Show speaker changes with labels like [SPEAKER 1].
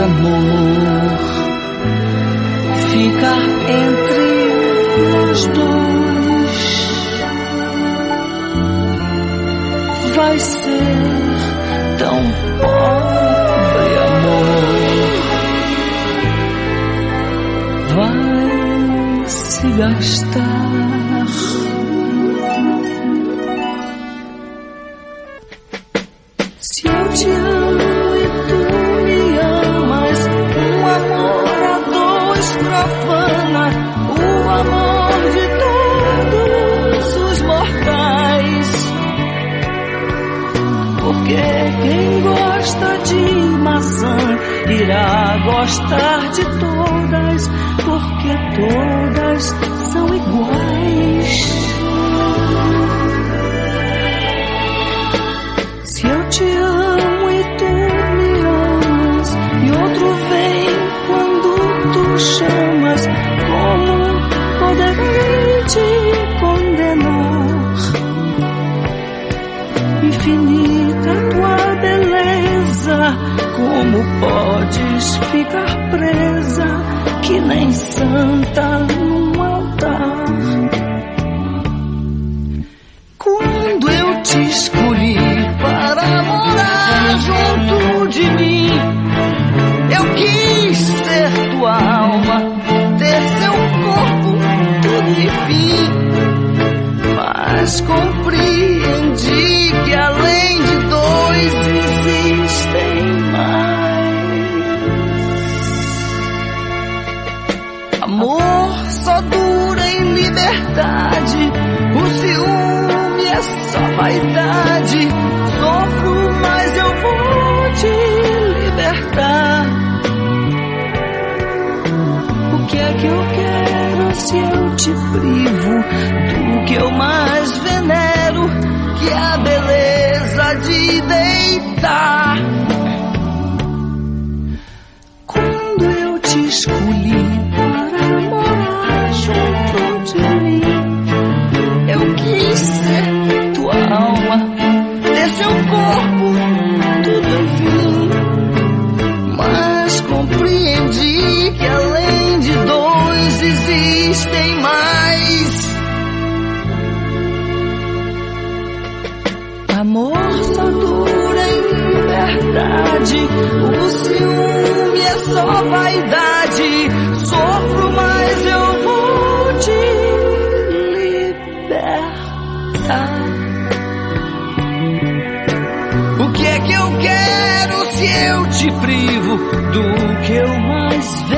[SPEAKER 1] amor, ficar entre os dois vai ser tão pobre, amor, vai se gastar. Se eu te amo e tu me amas, um amor a dois profana o amor de todos os mortais. Porque quem gosta de maçã irá gostar de todas, porque todas são iguais. Se eu te amo e tu me amas, e outro vem quando tu chamas, como poderei te condenar? Infinita tua beleza, como podes ficar presa, que nem santa num altar? Quando eu te escolhi para morar junto de mim, eu quis ser tua alma, ter seu corpo, tudo e fim. Mas compreendi que além de dois existem mais. Amor só dura em liberdade, o ciúme é só vaidade. Sofro, mas eu vou te libertar. O que é que eu quero se eu te privo do que eu mais venero, que é a beleza de deitar? Quando eu te escolhi para morar junto de mim, eu quis ser tua alma, ter seu corpo, tudo enfim. Mas compreendi que além de dois existem mais. Amor só dura em liberdade, o ciúme é só vaidade. Sofro, mas eu vou te libertar. O que é que eu quero se eu te privo do que eu mais vejo?